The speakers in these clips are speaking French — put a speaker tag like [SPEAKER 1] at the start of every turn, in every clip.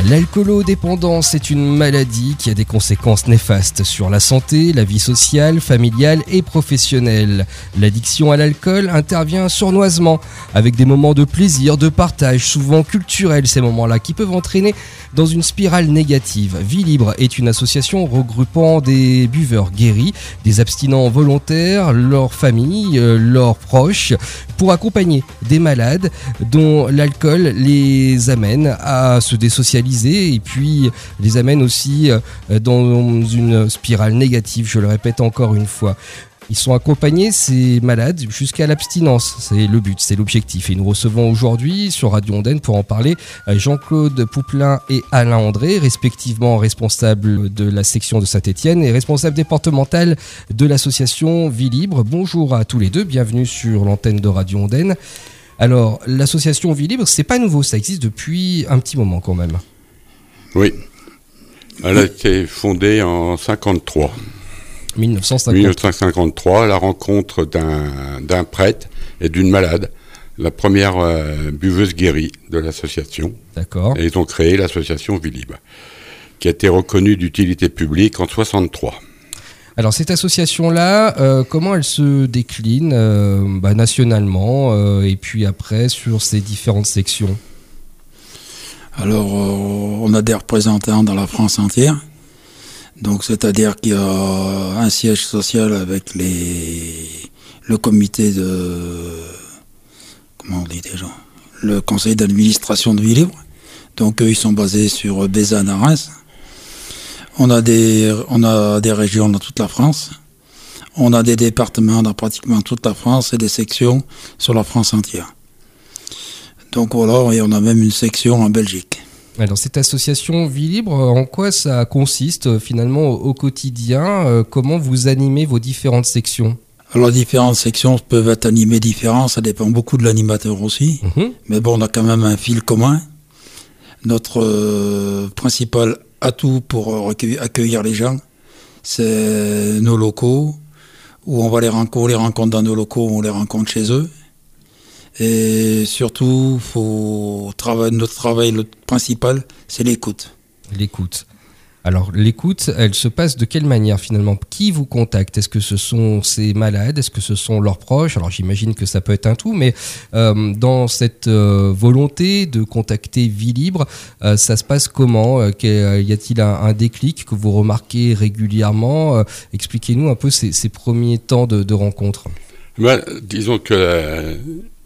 [SPEAKER 1] L'alcoolodépendance est une maladie qui a des conséquences néfastes sur la santé, la vie sociale, familiale et professionnelle. L'addiction à l'alcool intervient sournoisement, avec des moments de plaisir, de partage, souvent culturels ces moments-là, qui peuvent entraîner dans une spirale négative. Vie Libre est une association regroupant des buveurs guéris, des abstinents volontaires, leurs familles, leurs proches, pour accompagner des malades dont l'alcool les amène à se désocialiser et puis les amène aussi dans une spirale négative, je le répète encore une fois. Ils sont accompagnés, ces malades, jusqu'à l'abstinence. C'est le but, c'est l'objectif. Et nous recevons aujourd'hui sur Radio Ondaine pour en parler Jean-Claude Pouplin et Alain André, respectivement responsables de la section de Saint-Étienne et responsable départemental de l'association Vie Libre. Bonjour à tous les deux, bienvenue sur l'antenne de Radio Ondaine. Alors, l'association Vie Libre, c'est pas nouveau, ça existe depuis un petit moment quand même.
[SPEAKER 2] Oui, elle a été fondée en 1953.
[SPEAKER 1] 1953,
[SPEAKER 2] à la rencontre d'un prêtre et d'une malade, la première buveuse guérie de l'association.
[SPEAKER 1] D'accord.
[SPEAKER 2] Et ils ont créé l'association Vie Libre, qui a été reconnue d'utilité publique en 1963.
[SPEAKER 1] Alors cette association-là, comment elle se décline nationalement et puis après sur ces différentes sections ?
[SPEAKER 3] Alors, on a des représentants dans la France entière. Donc, c'est-à-dire qu'il y a un siège social avec le comité comment on dit déjà ? Le conseil d'administration de Vie Libre. Donc, eux, ils sont basés sur Bézannes à Reims. On a des régions dans toute la France. On a des départements dans pratiquement toute la France et des sections sur la France entière. Donc voilà, et on a même une section en Belgique.
[SPEAKER 1] Alors cette association Vie Libre, en quoi ça consiste finalement au quotidien ? Comment vous animez vos différentes sections ?
[SPEAKER 3] Alors les différentes sections peuvent être animées différentes, ça dépend beaucoup de l'animateur aussi. Mais bon, on a quand même un fil commun. Notre principal atout pour accueillir les gens, c'est nos locaux, où on les rencontre dans nos locaux, on les rencontre chez eux. Et surtout, notre travail principal, c'est l'écoute.
[SPEAKER 1] L'écoute. Alors, l'écoute, elle se passe de quelle manière finalement ? Qui vous contacte ? Est-ce que ce sont ces malades ? Est-ce que ce sont leurs proches ? Alors, j'imagine que ça peut être un tout, mais dans cette volonté de contacter Vie Libre, ça se passe comment ? Y a-t-il un déclic que vous remarquez régulièrement ? Expliquez-nous un peu ces premiers temps de rencontre.
[SPEAKER 2] Disons que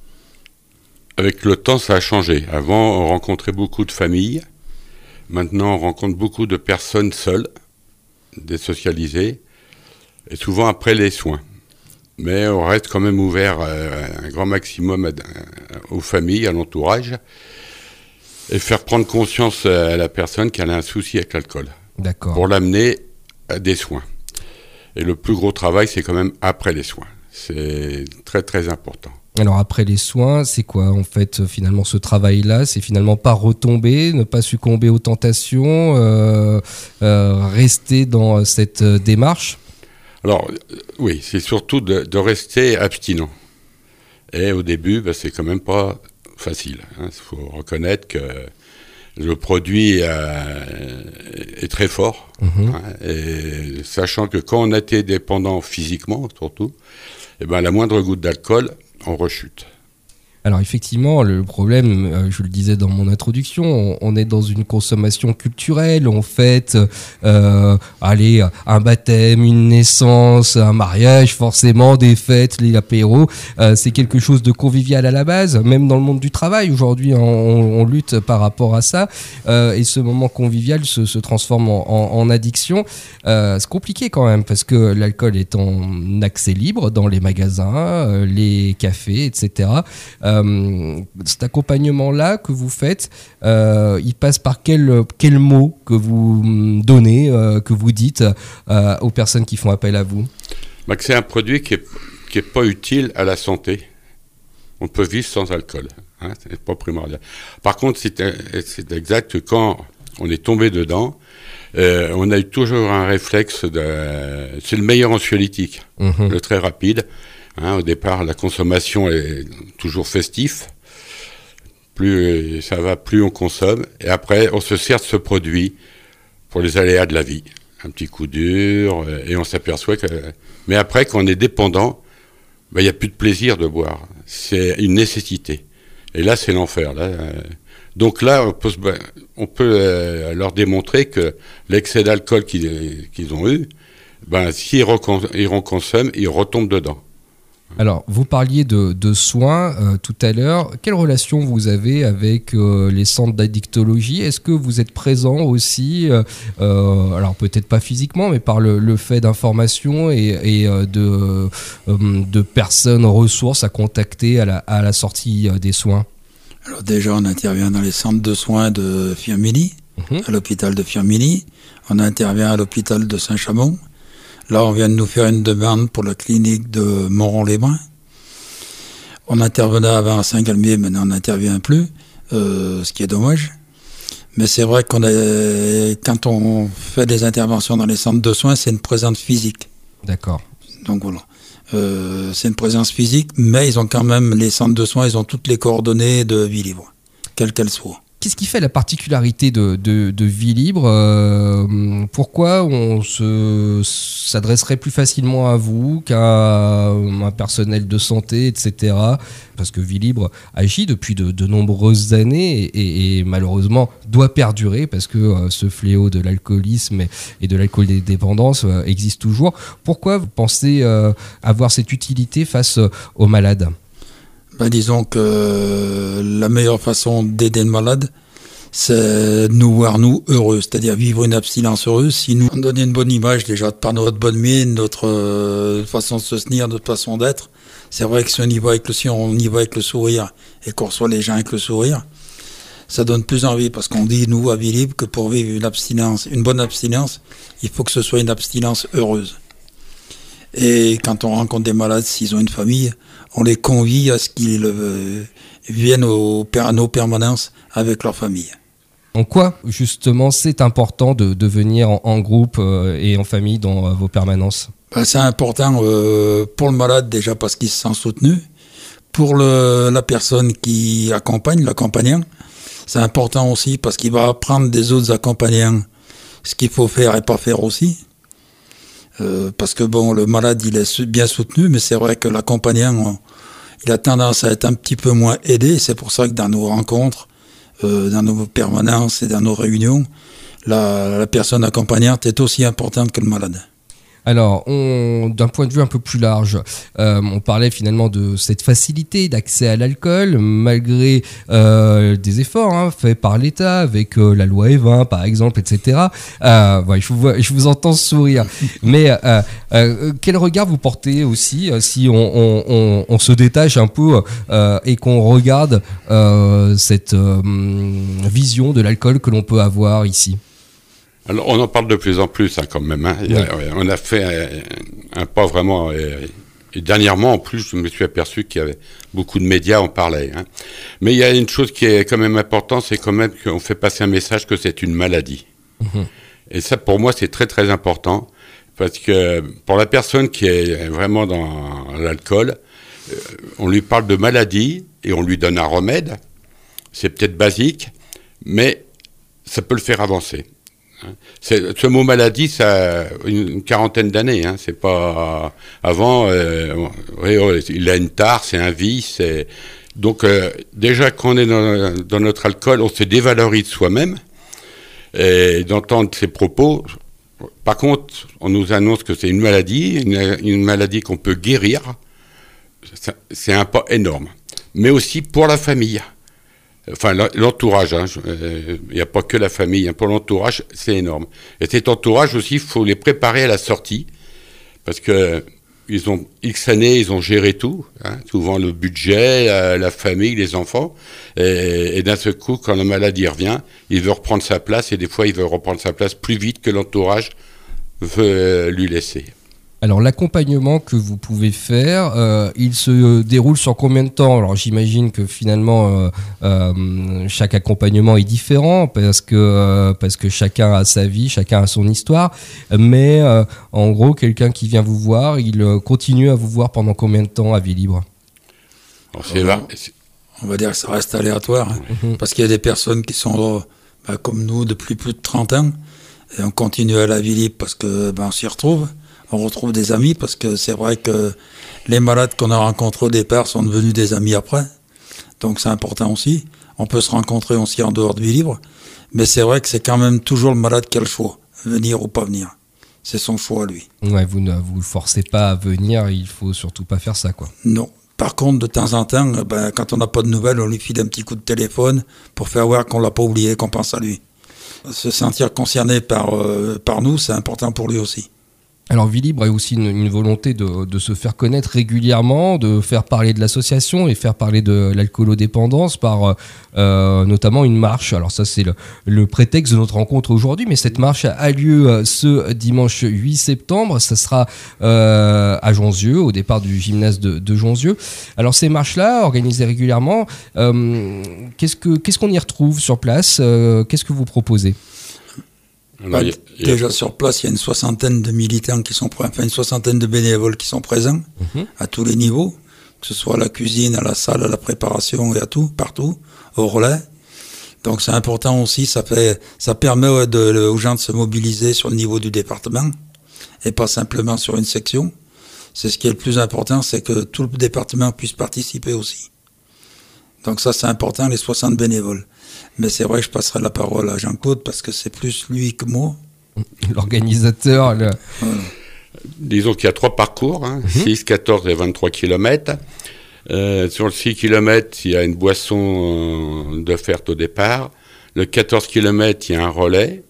[SPEAKER 2] avec le temps, ça a changé. Avant, on rencontrait beaucoup de familles. Maintenant, on rencontre beaucoup de personnes seules, désocialisées, et souvent après les soins. Mais on reste quand même ouvert un grand maximum aux familles, à l'entourage, et faire prendre conscience à la personne qu'elle a un souci avec l'alcool.
[SPEAKER 1] D'accord.
[SPEAKER 2] Pour l'amener à des soins. Et le plus gros travail, c'est quand même après les soins. C'est très, très important.
[SPEAKER 1] Alors après les soins, c'est quoi en fait finalement ce travail-là ? C'est finalement pas retomber, ne pas succomber aux tentations, rester dans cette démarche ?
[SPEAKER 2] Alors oui, c'est surtout de rester abstinent. Et au début, c'est quand même pas facile. Il faut reconnaître que le produit est très fort. Et sachant que quand on a été dépendant physiquement, surtout, la moindre goutte d'alcool, on rechute.
[SPEAKER 1] Alors effectivement, le problème, je le disais dans mon introduction, on est dans une consommation culturelle, on fête un baptême, une naissance, un mariage, forcément des fêtes, les apéros, c'est quelque chose de convivial à la base, même dans le monde du travail aujourd'hui, on lutte par rapport à ça, et ce moment convivial se transforme en addiction. C'est compliqué quand même, parce que l'alcool est en accès libre dans les magasins, les cafés, etc. Cet accompagnement-là que vous faites, il passe par quel mot que vous donnez, que vous dites aux personnes qui font appel à vous ?
[SPEAKER 2] Que c'est un produit qui est pas utile à la santé. On peut vivre sans alcool, c'est pas primordial. Par contre, c'est exact que quand on est tombé dedans, on a eu toujours un réflexe c'est le meilleur anxiolytique, le très rapide. Au départ, la consommation est toujours festif. Plus ça va, plus on consomme. Et après, on se sert de ce produit pour les aléas de la vie. Un petit coup dur, et on s'aperçoit que... Mais après, quand on est dépendant, il n'y a plus de plaisir de boire. C'est une nécessité. Et là, c'est l'enfer. Donc là, on peut leur démontrer que l'excès d'alcool qu'ils ont eu, s'ils reconsomment, ils retombent dedans.
[SPEAKER 1] Alors, vous parliez de soins tout à l'heure. Quelle relation vous avez avec les centres d'addictologie ? Est-ce que vous êtes présent aussi, alors peut-être pas physiquement, mais par le fait d'information et de personnes ressources à contacter à la sortie des soins ?
[SPEAKER 3] Alors déjà, on intervient dans les centres de soins de Firminy, à l'hôpital de Firminy. On intervient à l'hôpital de Saint-Chamond. Là, on vient de nous faire une demande pour la clinique de Moron-les-Bains. On intervenait avant à Saint-Galmier, maintenant on n'intervient plus, ce qui est dommage. Mais c'est vrai quand on fait des interventions dans les centres de soins, c'est une présence physique.
[SPEAKER 1] D'accord.
[SPEAKER 3] Donc voilà. C'est une présence physique, mais ils ont quand même, les centres de soins, ils ont toutes les coordonnées de Vie Libre, quelles qu'elles soient.
[SPEAKER 1] Qu'est-ce qui fait la particularité de Vie Libre ? Pourquoi on s'adresserait plus facilement à vous qu'à un personnel de santé, etc. Parce que Vie Libre agit depuis de nombreuses années et malheureusement doit perdurer parce que ce fléau de l'alcoolisme et de l'alcool-dépendance existe toujours. Pourquoi vous pensez avoir cette utilité face aux malades ?
[SPEAKER 3] Disons que la meilleure façon d'aider le malade, c'est de nous voir, nous, heureux, c'est-à-dire vivre une abstinence heureuse. Si nous, on donne une bonne image, déjà, par notre bonne mine, notre façon de se tenir, notre façon d'être, c'est vrai que si on y va avec le sourire et qu'on reçoit les gens avec le sourire, ça donne plus envie, parce qu'on dit, nous, à Vie Libre, que pour vivre une bonne abstinence, il faut que ce soit une abstinence heureuse. Et quand on rencontre des malades, s'ils ont une famille, on les convie à ce qu'ils viennent à nos permanences avec leur famille.
[SPEAKER 1] En quoi, justement, c'est important de venir en groupe et en famille dans vos permanences ?
[SPEAKER 3] C'est important pour le malade, déjà parce qu'il se sent soutenu. Pour la personne qui accompagne, l'accompagnant, c'est important aussi parce qu'il va apprendre des autres accompagnants ce qu'il faut faire et pas faire aussi. Parce que le malade, il est bien soutenu, mais c'est vrai que l'accompagnant, il a tendance à être un petit peu moins aidé. C'est pour ça que dans nos rencontres, dans nos permanences et dans nos réunions, la personne accompagnante est aussi importante que le malade.
[SPEAKER 1] Alors, d'un point de vue un peu plus large, on parlait finalement de cette facilité d'accès à l'alcool, malgré des efforts faits par l'État, avec la loi E20 par exemple, etc. Je vous entends sourire. Mais quel regard vous portez aussi, si on se détache un peu et qu'on regarde cette vision de l'alcool que l'on peut avoir ici ?
[SPEAKER 2] Alors, on en parle de plus en plus quand même. On a fait un pas vraiment... Et dernièrement, en plus, je me suis aperçu qu'il y avait beaucoup de médias en parlaient. Mais il y a une chose qui est quand même importante, c'est quand même qu'on fait passer un message que c'est une maladie. Mmh. Et ça, pour moi, c'est très très important. Parce que pour la personne qui est vraiment dans l'alcool, on lui parle de maladie et on lui donne un remède. C'est peut-être basique, mais ça peut le faire avancer. Ce mot maladie, ça a une quarantaine d'années. C'est pas avant. Il a une tare, c'est un vice. Donc déjà quand on est dans notre alcool, on se dévalorise soi-même. Et d'entendre ces propos. Par contre, on nous annonce que c'est une maladie qu'on peut guérir. C'est un pas énorme. Mais aussi pour la famille. Enfin, l'entourage, il n'y a pas que la famille. Pour l'entourage, c'est énorme. Et cet entourage aussi, il faut les préparer à la sortie. Parce que ils ont X années, ils ont géré tout. Souvent le budget, la famille, les enfants. Et d'un seul coup, quand la maladie revient, il veut reprendre sa place. Et des fois, il veut reprendre sa place plus vite que l'entourage veut lui laisser.
[SPEAKER 1] Alors l'accompagnement que vous pouvez faire, il se déroule sur combien de temps ? Alors j'imagine que finalement chaque accompagnement est différent parce que chacun a sa vie, chacun a son histoire. Mais en gros, quelqu'un qui vient vous voir, il continue à vous voir pendant combien de temps à Vie Libre ?
[SPEAKER 3] On va dire que ça reste aléatoire, hein, parce qu'il y a des personnes qui sont comme nous depuis plus de 30 ans, et on continue à la Villib parce que on s'y retrouve. On retrouve des amis parce que c'est vrai que les malades qu'on a rencontrés au départ sont devenus des amis après. Donc c'est important aussi. On peut se rencontrer aussi en dehors de Villib, mais c'est vrai que c'est quand même toujours le malade qui a le choix, venir ou pas venir. C'est son choix, lui.
[SPEAKER 1] Ouais, vous ne vous le forcez pas à venir, il faut surtout pas faire ça, quoi.
[SPEAKER 3] Non. Par contre, de temps en temps, quand on n'a pas de nouvelles, on lui file un petit coup de téléphone pour faire voir qu'on l'a pas oublié, qu'on pense à lui. Se sentir concerné par nous, c'est important pour lui aussi.
[SPEAKER 1] Alors Villib a aussi une volonté de se faire connaître régulièrement, de faire parler de l'association et faire parler de l'alcoolodépendance par notamment une marche. Alors ça c'est le prétexte de notre rencontre aujourd'hui, mais cette marche a lieu ce dimanche 8 septembre. Ça sera à Jonzieux, au départ du gymnase de Jonzieux. Alors ces marches-là, organisées régulièrement, qu'est-ce qu'on y retrouve sur place? Qu'est-ce que vous proposez?
[SPEAKER 2] Alors,
[SPEAKER 3] déjà sur place, il y a une soixantaine de militants une soixantaine de bénévoles qui sont présents à tous les niveaux, que ce soit à la cuisine, à la salle, à la préparation et à tout, partout, au relais. Donc c'est important aussi, ça permet aux gens de se mobiliser sur le niveau du département et pas simplement sur une section. C'est ce qui est le plus important, c'est que tout le département puisse participer aussi. Donc ça c'est important, les 60 bénévoles. Mais c'est vrai que je passerai la parole à Jean-Claude parce que c'est plus lui que moi.
[SPEAKER 1] L'organisateur.
[SPEAKER 3] Voilà.
[SPEAKER 2] Disons qu'il y a 3 parcours, 6, 14 et 23 km. Sur le 6 km, il y a une boisson offerte au départ. Le 14 km, il y a un relais.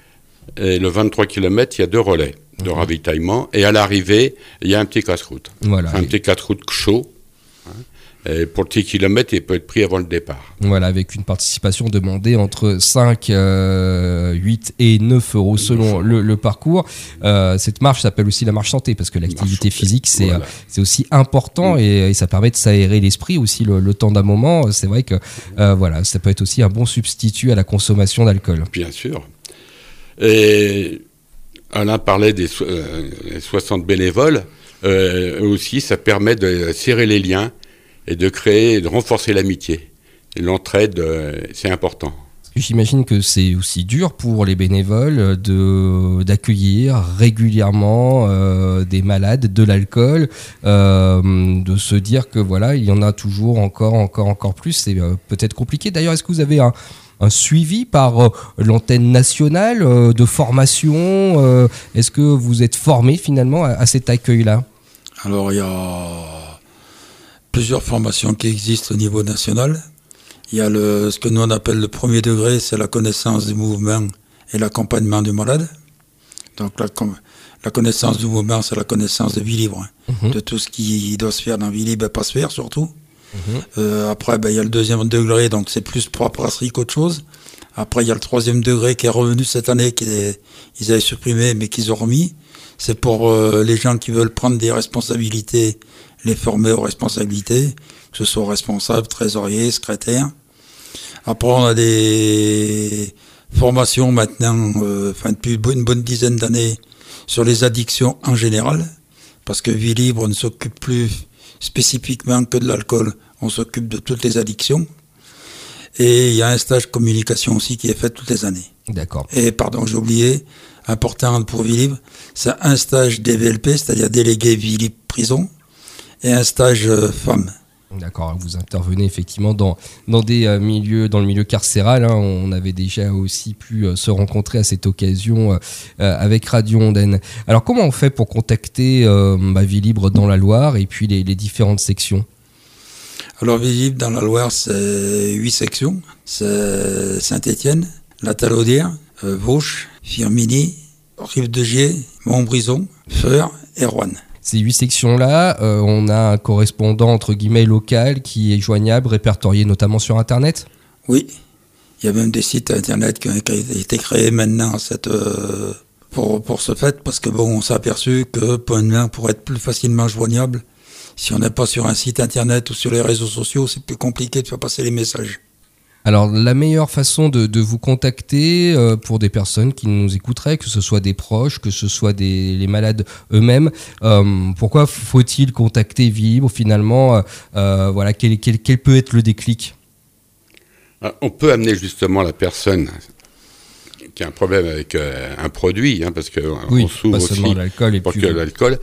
[SPEAKER 2] Et le 23 km, il y a 2 relais de ravitaillement. Et à l'arrivée, il y a un petit casse-croûte. Voilà, un petit casse-croûte chaud. Et pour le petit kilomètre, il peut être pris avant le départ.
[SPEAKER 1] Voilà, avec une participation demandée entre 5, 8 et 9 euros selon le parcours. Cette marche s'appelle aussi la marche santé parce que l'activité physique, c'est aussi important et ça permet de s'aérer l'esprit aussi le temps d'un moment. C'est vrai que ça peut être aussi un bon substitut à la consommation d'alcool.
[SPEAKER 2] Bien sûr. Et Alain parlait des 60 bénévoles. Aussi, ça permet de serrer les liens et de créer et de renforcer l'amitié. Et l'entraide, c'est important.
[SPEAKER 1] J'imagine que c'est aussi dur pour les bénévoles d'accueillir régulièrement des malades de l'alcool, de se dire que voilà, il y en a toujours encore plus. C'est peut-être compliqué. D'ailleurs, est-ce que vous avez un suivi par l'antenne nationale de formation? Est-ce que vous êtes formé finalement à cet accueil-là?
[SPEAKER 3] Alors, il y a plusieurs formations qui existent au niveau national. Il y a ce que nous on appelle le premier degré, c'est la connaissance du mouvement et l'accompagnement du malade. Donc la connaissance du mouvement, c'est la connaissance de vie libre, de tout ce qui doit se faire dans vie libre et pas se faire surtout. Après, il y a le deuxième degré, donc c'est plus pour la brasserie qu'autre chose. Après, il y a le troisième degré qui est revenu cette année, ils avaient supprimé mais qu'ils ont remis. C'est pour les gens qui veulent prendre des responsabilités, les former aux responsabilités, que ce soit responsable, trésorier, secrétaire. Après, on a des formations maintenant, depuis une bonne dizaine d'années, sur les addictions en général, parce que Vie Libre ne s'occupe plus spécifiquement que de l'alcool, on s'occupe de toutes les addictions. Et il y a un stage communication aussi qui est fait toutes les années.
[SPEAKER 1] D'accord.
[SPEAKER 3] Et pardon, j'ai oublié, important pour Vie Libre, c'est un stage DVLP, c'est-à-dire délégué Vie Libre prison, et un stage femme.
[SPEAKER 1] D'accord, vous intervenez effectivement dans le milieu carcéral. On avait déjà aussi pu se rencontrer à cette occasion avec Radio Ondaine. Alors comment on fait pour contacter Vie Libre dans la Loire et puis les différentes sections?
[SPEAKER 3] Alors Vie Libre dans la Loire, c'est 8 sections. C'est Saint-Étienne, La Talaudière, Vauche, Firminy, Rive-de-Gier, Montbrison, Feur et Roanne.
[SPEAKER 1] Ces 8 sections-là, on a un correspondant entre guillemets local qui est joignable, répertorié notamment sur Internet?
[SPEAKER 3] Oui, il y a même des sites Internet qui ont été créés maintenant pour ce fait, parce que on s'est aperçu que pour être plus facilement joignable, si on n'est pas sur un site Internet ou sur les réseaux sociaux, c'est plus compliqué de faire passer les messages.
[SPEAKER 1] Alors, la meilleure façon de vous contacter pour des personnes qui nous écouteraient, que ce soit des proches, que ce soit les malades eux-mêmes, pourquoi faut-il contacter Vie Libre finalement voilà, quel peut être le déclic?
[SPEAKER 2] On peut amener justement la personne qui a un problème avec un produit, parce que on s'ouvre aussi
[SPEAKER 1] l'alcool
[SPEAKER 2] pour que l'alcool.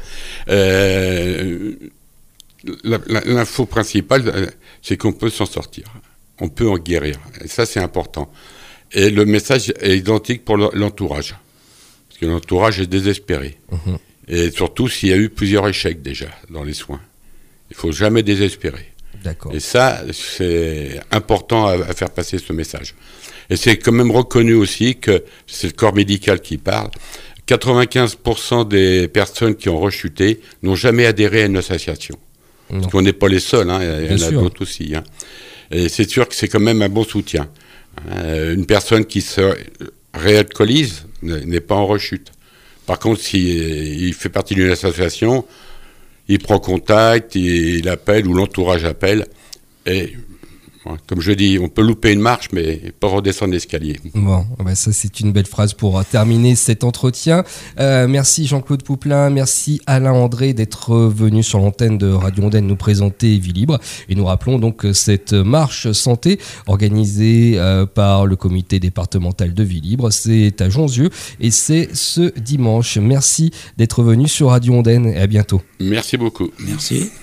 [SPEAKER 2] L'info principale, c'est qu'on peut s'en sortir. On peut en guérir. Et ça, c'est important. Et le message est identique pour l'entourage. Parce que l'entourage est désespéré. Mmh. Et surtout s'il y a eu plusieurs échecs déjà dans les soins. Il ne faut jamais désespérer.
[SPEAKER 1] D'accord.
[SPEAKER 2] Et ça, c'est important à faire passer ce message. Et c'est quand même reconnu aussi que c'est le corps médical qui parle. 95% des personnes qui ont rechuté n'ont jamais adhéré à une association. Non. Parce qu'on n'est pas les seuls, il y en a d'autres aussi. Et c'est sûr que c'est quand même un bon soutien. Une personne qui se réalcoolise n'est pas en rechute. Par contre, s'il fait partie d'une association, il prend contact, il appelle ou l'entourage appelle. Et comme je dis, on peut louper une marche, mais pas redescendre l'escalier.
[SPEAKER 1] Bon, ça c'est une belle phrase pour terminer cet entretien. Merci Jean-Claude Pouplain, merci Alain André d'être venu sur l'antenne de Radio Ondaine nous présenter Vie Libre. Et nous rappelons donc cette marche santé organisée par le comité départemental de Vie Libre. C'est à Jonzieux et c'est ce dimanche. Merci d'être venu sur Radio Ondaine et à bientôt.
[SPEAKER 2] Merci beaucoup.
[SPEAKER 3] Merci.